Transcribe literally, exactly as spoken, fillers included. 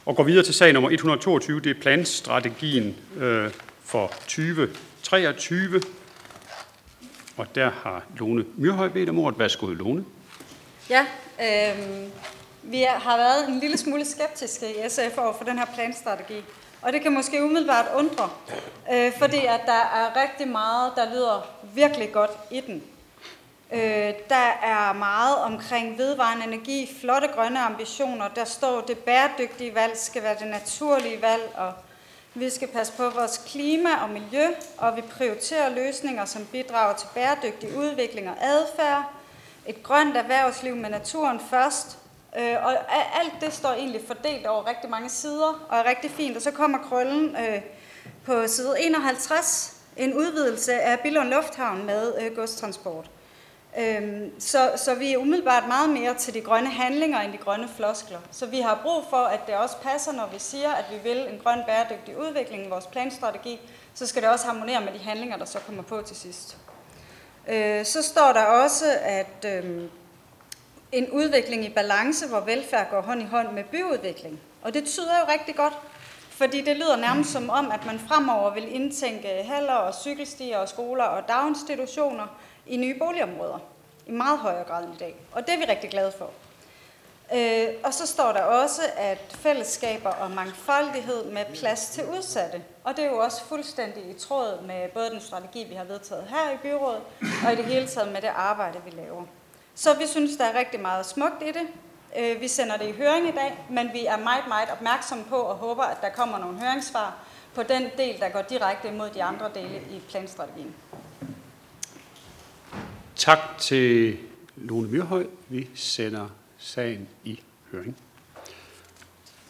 Og går videre til sag nummer et hundrede og toogtyve, det er planstrategien øh, for tyve treogtyve. Og der har Lone Myrhøj bedt om ordet. Værsgo, Lone. Ja, øh, vi har været en lille smule skeptiske i S F over for den her planstrategi. Og det kan måske umiddelbart undre, øh, fordi at der er rigtig meget, der lyder virkelig godt i den. Øh, der er meget omkring vedvarende energi, flotte grønne ambitioner. Der står, det bæredygtige valg skal være det naturlige valg, og vi skal passe på vores klima og miljø, og vi prioriterer løsninger, som bidrager til bæredygtig udvikling og adfærd. Et grønt erhvervsliv med naturen først. Øh, og alt det står egentlig fordelt over rigtig mange sider, og er rigtig fint. Og så kommer krøllen øh, på side enoghalvtreds, en udvidelse af Billund Lufthavn med øh, godstransport. Øhm, så, så vi er umiddelbart meget mere til de grønne handlinger end de grønne floskler. Så vi har brug for, at det også passer, når vi siger, at vi vil en grøn bæredygtig udvikling i vores planstrategi, så skal det også harmonere med de handlinger, der så kommer på til sidst. Øh, så står der også, at øh, en udvikling i balance, hvor velfærd går hånd i hånd med byudvikling. Og det tyder jo rigtig godt, fordi det lyder nærmest som om, at man fremover vil indtænke haller og cykelstier og skoler og daginstitutioner i nye boligområder i meget højere grad end i dag. Og det er vi rigtig glade for. Øh, og så står der også, at fællesskaber og mangfoldighed med plads til udsatte. Og det er jo også fuldstændig i tråd med både den strategi, vi har vedtaget her i byrådet, og i det hele taget med det arbejde, vi laver. Så vi synes, der er rigtig meget smukt i det. Øh, vi sender det i høring i dag, men vi er meget, meget opmærksomme på og håber, at der kommer nogle høringssvar på den del, der går direkte imod de andre dele i planstrategien. Tak til Lone Myrhøj. Vi sender sagen i høring.